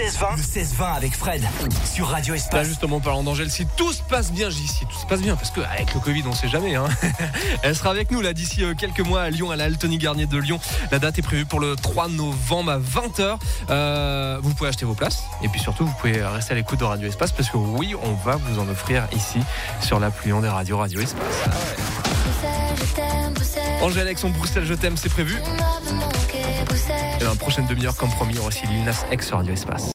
16-20. Le 16-20 avec Fred sur Radio Espace. Là justement, parlant d'Angèle, si tout se passe bien, j'y si tout se passe bien, parce qu'avec le Covid on sait jamais hein. Elle sera avec nous là d'ici quelques mois à Lyon, à la Altony Garnier de Lyon. La date est prévue pour le 3 novembre à 20h. Vous pouvez acheter vos places et puis surtout vous pouvez rester à l'écoute de Radio Espace, parce que oui, on va vous en offrir ici sur l'appli des radios Radio Espace. Angèle avec son Bruxelles je t'aime, c'est prévu. Et dans la prochaine demi-heure, comme promis, on aura aussi Lil Nas X sur Radio Espace.